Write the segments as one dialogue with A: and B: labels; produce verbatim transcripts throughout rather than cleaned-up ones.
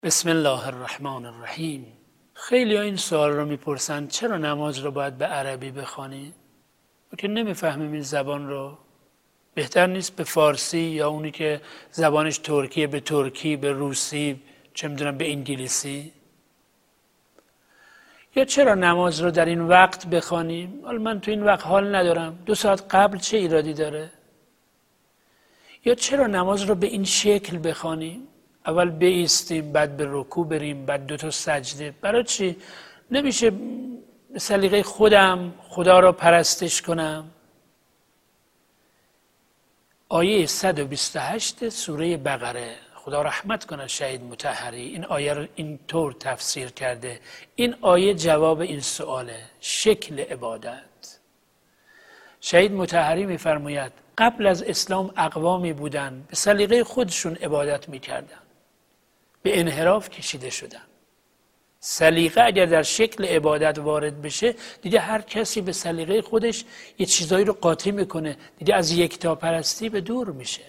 A: بسم الله الرحمن الرحیم. خیلی ها این سوال رو میپرسند چرا نماز رو باید به عربی بخوانیم؟ ما که نمیفهمیم این زبان رو. بهتر نیست به فارسی یا اونی که زبانش ترکیه به ترکی، به روسی، چه میدونم به انگلیسی؟ یا چرا نماز رو در این وقت بخوانیم؟ حالا من تو این وقت حال ندارم، دو ساعت قبل چه ایرادی داره؟ یا چرا نماز رو به این شکل بخوانیم؟ اول بایستیم، بعد به رکوع بریم، بعد دو تا سجده. برای چی؟ نمیشه به سلیقه خودم خدا را پرستش کنم؟ آیه صد و بیست و هشت سوره بقره، خدا رحمت کنه شهید مطهری، این آیه رو این طور تفسیر کرده. این آیه جواب این سؤاله، شکل عبادت. شهید مطهری میفرماید قبل از اسلام اقوامی بودن به سلیقه خودشون عبادت میکردن، به انحراف کشیده شدن. سلیقه اگر در شکل عبادت وارد بشه، دیگه هر کسی به سلیقه خودش یه چیزایی رو قاطی میکنه، دیگه از یکتاپرستی به دور میشه.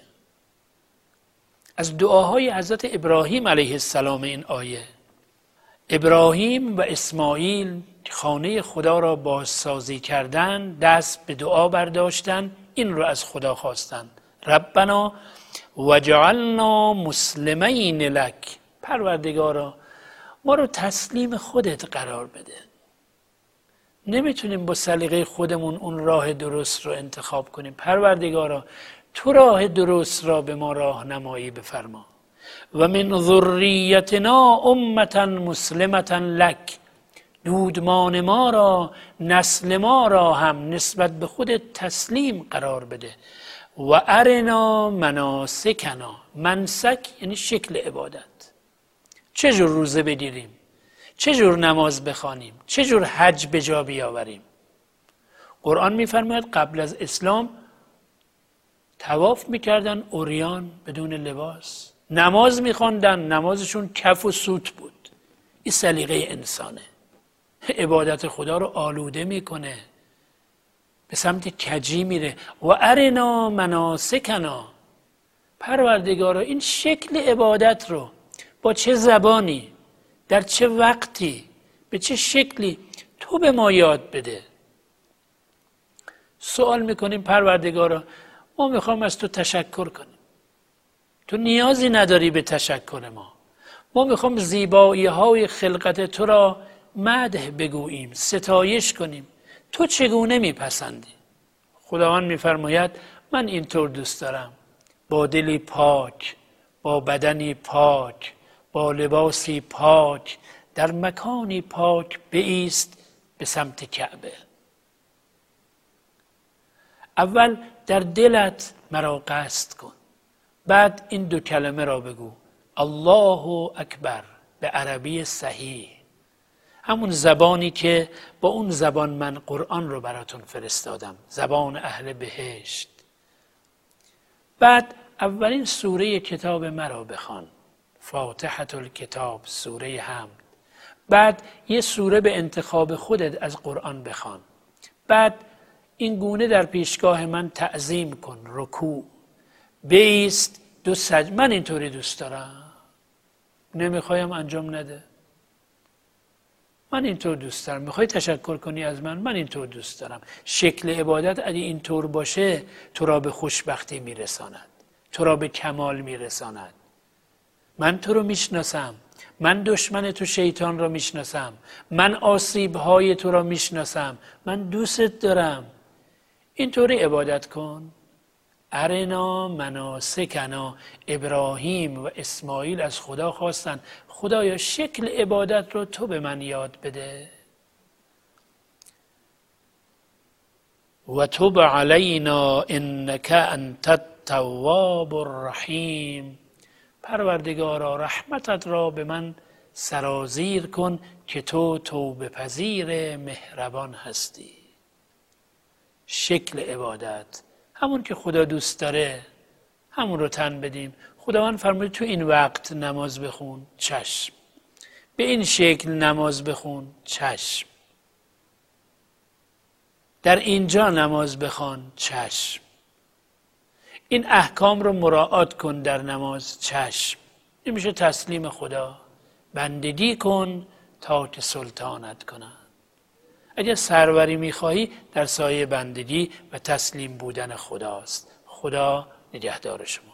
A: از دعاهای حضرت ابراهیم علیه السلام این آیه. ابراهیم و اسماعیل خانه خدا را بازسازی کردن، دست به دعا برداشتن، این رو از خدا خواستن: ربنا وجعلنا مسلمین لک، پروردگارا ما رو تسلیم خودت قرار بده. نمیتونیم با سلیقه خودمون اون راه درست رو انتخاب کنیم. پروردگارا تو راه درست را به ما راهنمایی بفرما. و من ذریتنا امة مسلمة لک، دودمان ما را، نسل ما را هم نسبت به خودت تسلیم قرار بده. و ارنا مناسکنا، منسک یعنی شکل عبادت. چجور روزه بگیریم؟ چجور نماز بخوانیم؟ چجور حج به جا بیاوریم؟ قرآن میفرماید قبل از اسلام طواف میکردن عریان بدون لباس، نماز میخواندن، نمازشون کف و سوت بود. این سلیقه انسانه، عبادت خدا رو آلوده میکنه، به سمت کجی میره. و ارنا مناسکنا، پروردگارا این شکل عبادت رو با چه زبانی، در چه وقتی، به چه شکلی تو به ما یاد بده. سوال میکنیم پروردگارا ما میخوام از تو تشکر کنیم، تو نیازی نداری به تشکر ما. ما میخوام زیبایی های خلقت تو را مدح بگوییم، ستایش کنیم. تو چگونه میپسندی؟ خداوند میفرماید من اینطور دوست دارم، با دلی پاک، با بدنی پاک، با لباسی پاک، در مکانی پاک بایست به سمت کعبه. اول در دلت مرا قصد کن، بعد این دو کلمه را بگو: الله اکبر، به عربی صحیح، همون زبانی که با اون زبان من قرآن رو براتون فرستادم، زبان اهل بهشت. بعد اولین سوره کتاب مرا بخوان، فاتحة الکتاب، سوره حمد. بعد یه سوره به انتخاب خودت از قرآن بخوان. بعد این گونه در پیشگاه من تعظیم کن، رکوع، بایست، دو سجده. من اینطوری دوست دارم، نمیخوایم انجام نده. من اینطور دوست دارم. میخوای تشکر کنی از من؟ من اینطور دوست دارم. شکل عبادت اگه اینطور باشه تو را به خوشبختی میرساند، تو را به کمال میرساند. من تو رو میشناسم، من دشمن تو شیطان را میشناسم، من آسیبهای تو را میشناسم، من دوستت دارم. اینطوری عبادت کن. ارنا مناسکنا، ابراهیم و اسماعیل از خدا خواستن خدایا شکل عبادت رو تو به من یاد بده. و تب علینا انک انت التواب الرحیم، پروردگارا رحمتت را به من سرازیر کن که تو توبه پذیر مهربان هستی. شکل عبادت همون که خدا دوست داره همون رو تن بدیم. خداوند فرمود تو این وقت نماز بخون، چشم. به این شکل نماز بخون، چشم. در اینجا نماز بخوان، چشم. این احکام رو مراعات کن در نماز، چشم. این میشه تسلیم خدا. بندگی کن تا که سلطانت کنند. اگر سروری میخواهی در سایه بندگی و تسلیم بودن خداست. خدا نگهدار شما.